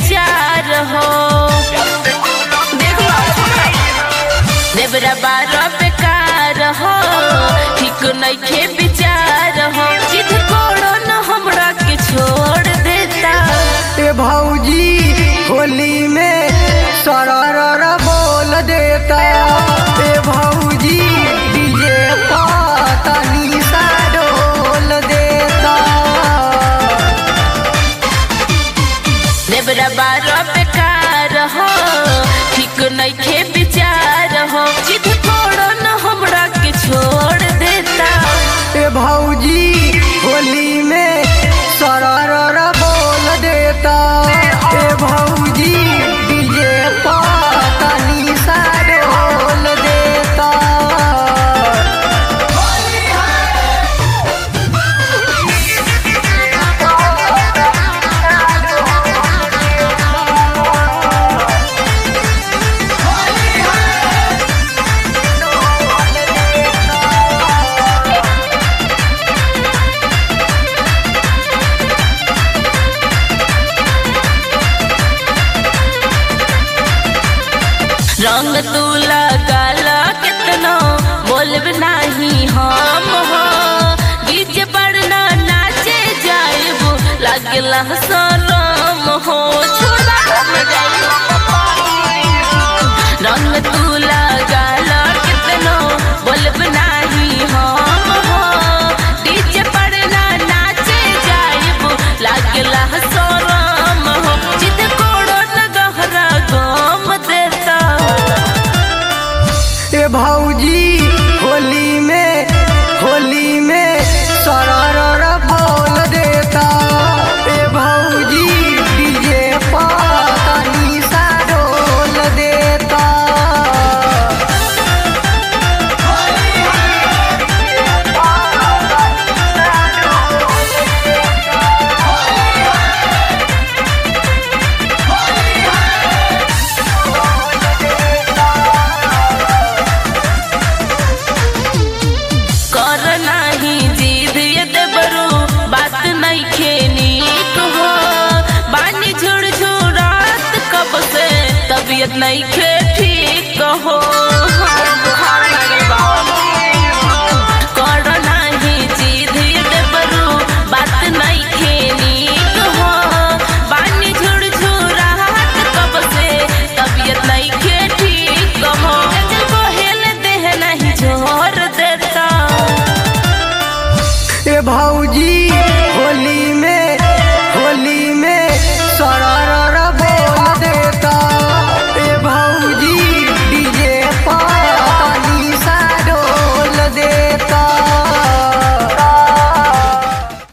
विचार हो। देवरा बारा बेकार हो, ठीक नइखे विचार हो। जिद कोड़ो न हमरा के छोड़ देता। ए भौजी होली में सरर बोल देता। ए भौजी डीजे तनी सा डोल देता। देवरा बारा बेकार हो, ठीक नइखे विचार हो। जिद कोड़ो न हमरा के छोड़ देता। ए भौजी होली में सरर बोल देता। ए भौजी डीजे तनी सा डोल देता। रंग तू लगाला कितनो बोलब नाही हम हो। डीजे पर ना नाचे जाइबो लागला शरम हो। रंग तू लगाला कितनो बोलब नाही हम हो। डीजे पर ना नाचे जाइबो लागला शरम हो। जिद कोड़ो न गहरा गम देता। ए भौजी होली में सरर बोल देता। ए भौजी डीजे तनी सा डोल देता। कर नाही जिद ये देबरू बात नइखे नीक हो। बानी झुरझुरात कब से तबीयत नइखे ठीक हो।